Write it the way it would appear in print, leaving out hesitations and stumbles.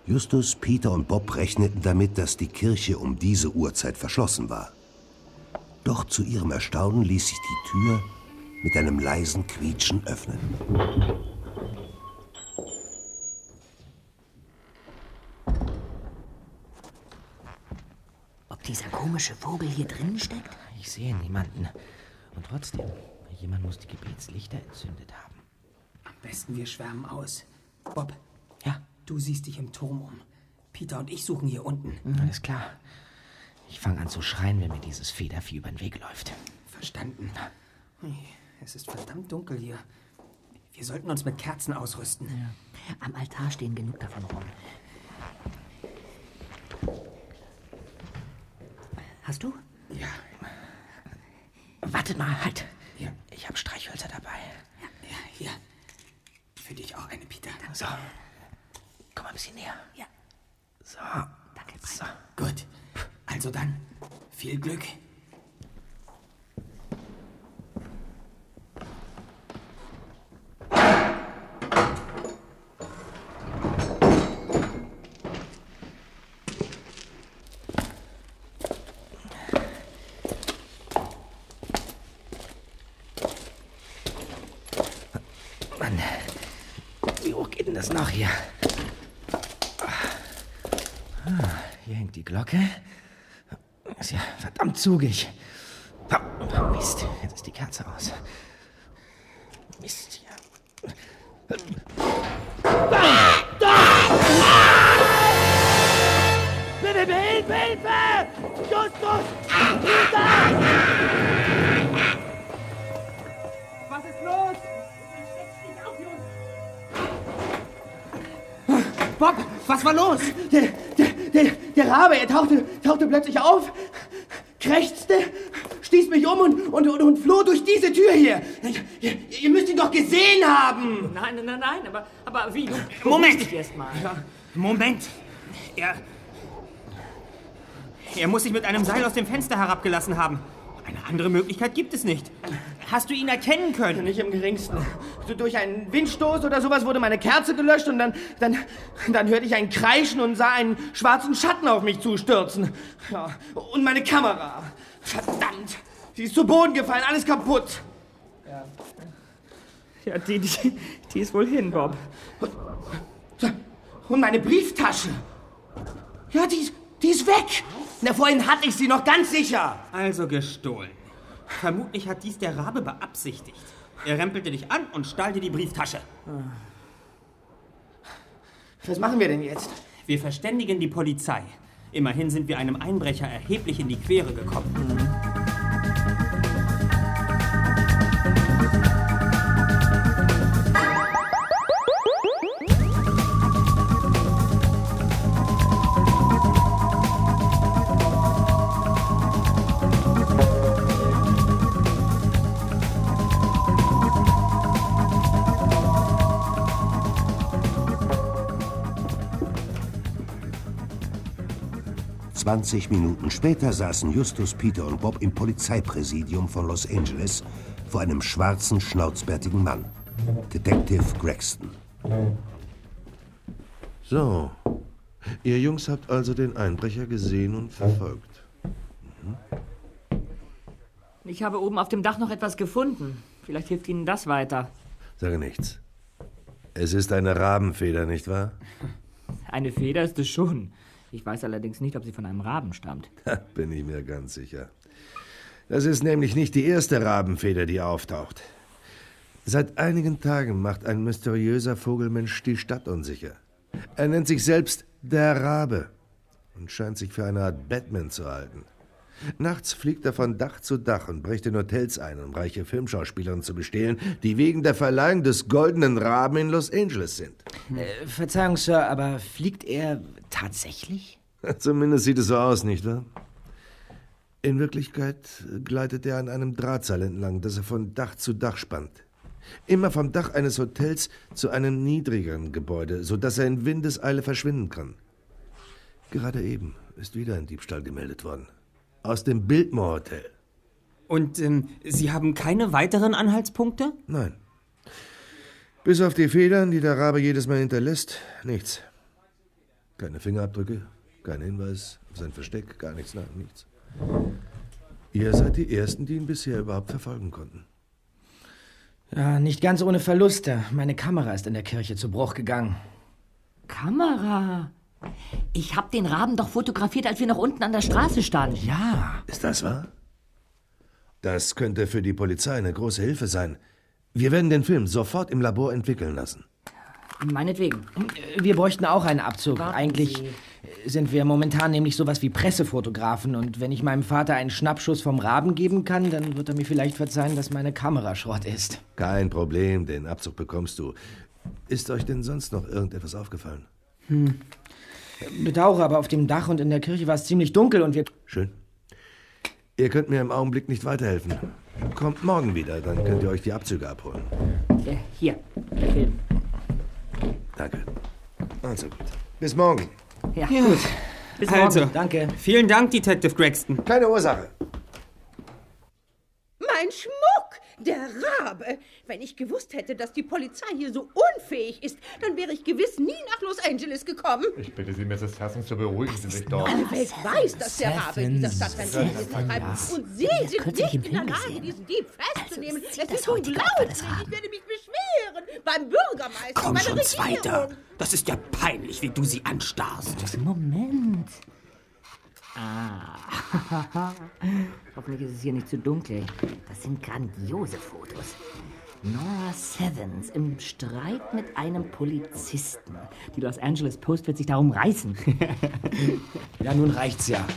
Justus, Peter und Bob rechneten damit, dass die Kirche um diese Uhrzeit verschlossen war. Doch zu ihrem Erstaunen ließ sich die Tür mit einem leisen Quietschen öffnen. Ob dieser komische Vogel hier drin steckt? Ich sehe niemanden. Und trotzdem, jemand muss die Gebetslichter entzündet haben. Am besten wir schwärmen aus. Bob. Ja? Du siehst dich im Turm um. Peter und ich suchen hier unten. Alles klar. Ich fange an zu schreien, wenn mir dieses Federvieh über den Weg läuft. Verstanden. Es ist verdammt dunkel hier. Wir sollten uns mit Kerzen ausrüsten. Ja. Am Altar stehen genug davon rum. Hast du? Ja. Wartet mal, halt. Ja. Ich habe Streichhölzer dabei. Ja, hier. Für dich auch eine, Peter. So. Komm mal ein bisschen näher. Ja. So. Danke. So. Gut. Also dann, viel Glück. Mann, wie hoch geht denn das noch hier? Hier hängt die Glocke. Ist ja verdammt zugig. Mist, jetzt ist die Kerze aus. Mist, ja. Hilfe, Hilfe! Justus! Peter! Was ist los? Bob, was war los? Der Rabe, er tauchte plötzlich auf, krächzte, stieß mich um und floh durch diese Tür hier. Ihr müsst ihn doch gesehen haben. Nein, aber wie? Moment! Erst mal. Ja, Moment. Er muss sich mit einem Seil aus dem Fenster herabgelassen haben. Eine andere Möglichkeit gibt es nicht. Hast du ihn erkennen können? Nicht im geringsten. So durch einen Windstoß oder sowas wurde meine Kerze gelöscht und dann hörte ich ein Kreischen und sah einen schwarzen Schatten auf mich zustürzen. Ja, und meine Kamera. Verdammt. Sie ist zu Boden gefallen, alles kaputt. Ja, die ist wohl hin, Bob. Und meine Brieftasche. Ja, die ist weg. Na, vorhin hatte ich sie noch ganz sicher. Also gestohlen. Vermutlich hat dies der Rabe beabsichtigt. Er rempelte dich an und stahl dir die Brieftasche. Was machen wir denn jetzt? Wir verständigen die Polizei. Immerhin sind wir einem Einbrecher erheblich in die Quere gekommen. 20 Minuten später saßen Justus, Peter und Bob im Polizeipräsidium von Los Angeles vor einem schwarzen, schnauzbärtigen Mann. Detective Gregston. So, ihr Jungs habt also den Einbrecher gesehen und verfolgt. Ich habe oben auf dem Dach noch etwas gefunden. Vielleicht hilft Ihnen das weiter. Sage nichts. Es ist eine Rabenfeder, nicht wahr? Eine Feder ist es schon. Ich weiß allerdings nicht, ob sie von einem Raben stammt. Da bin ich mir ganz sicher. Das ist nämlich nicht die erste Rabenfeder, die auftaucht. Seit einigen Tagen macht ein mysteriöser Vogelmensch die Stadt unsicher. Er nennt sich selbst der Rabe und scheint sich für eine Art Batman zu halten. Nachts fliegt er von Dach zu Dach und bricht in Hotels ein, um reiche Filmschauspielerinnen zu bestehlen, die wegen der Verleihung des Goldenen Raben in Los Angeles sind. Verzeihung, Sir, aber fliegt er tatsächlich? Zumindest sieht es so aus, nicht wahr? In Wirklichkeit gleitet er an einem Drahtseil entlang, das er von Dach zu Dach spannt. Immer vom Dach eines Hotels zu einem niedrigeren Gebäude, sodass er in Windeseile verschwinden kann. Gerade eben ist wieder ein Diebstahl gemeldet worden. Aus dem Biltmore Hotel. Und Sie haben keine weiteren Anhaltspunkte? Nein. Bis auf die Federn, die der Rabe jedes Mal hinterlässt, nichts. Keine Fingerabdrücke, kein Hinweis auf sein Versteck, gar nichts, nein, nichts. Ihr seid die Ersten, die ihn bisher überhaupt verfolgen konnten. Ja, nicht ganz ohne Verluste. Meine Kamera ist in der Kirche zu Bruch gegangen. Kamera? Ich hab den Raben doch fotografiert, als wir noch unten an der Straße standen. Ja. Ist das wahr? Das könnte für die Polizei eine große Hilfe sein. Wir werden den Film sofort im Labor entwickeln lassen. Meinetwegen. Wir bräuchten auch einen Abzug. Warten Eigentlich sind wir momentan nämlich sowas wie Pressefotografen. Und wenn ich meinem Vater einen Schnappschuss vom Raben geben kann, dann wird er mir vielleicht verzeihen, dass meine Kamera Schrott ist. Kein Problem, den Abzug bekommst du. Ist euch denn sonst noch irgendetwas aufgefallen? Bedauere, aber auf dem Dach und in der Kirche war es ziemlich dunkel und wir... Schön. Ihr könnt mir im Augenblick nicht weiterhelfen. Kommt morgen wieder, dann könnt ihr euch die Abzüge abholen. Hier, der Film. Danke. Also gut. Bis morgen. Ja, gut. Bis morgen. Also, Danke. vielen Dank, Detective Gregston. Keine Ursache. Mein Schmuck! Der Rabe! Wenn ich gewusst hätte, dass die Polizei hier so unfähig ist, dann wäre ich gewiss nie nach Los Angeles gekommen. Ich bitte Sie, Mrs. Hassens, zu beruhigen Sie sich doch. Alle Welt weiß, dass der Rabe in dieser Stadt sein Unglück treibt. Und Sie sind nicht in der Lage, diesen Dieb festzunehmen. Es ist unglaublich. Ich werde mich beschweren. Beim Bürgermeister, Komm bei schon, der Zweiter. Regierung. Das ist ja peinlich, wie du sie anstarrst. Moment. Hoffentlich ist es hier nicht zu dunkel. Das sind grandiose Fotos. Nora Sevens im Streit mit einem Polizisten. Die Los Angeles Post wird sich darum reißen. Ja, nun reicht's ja.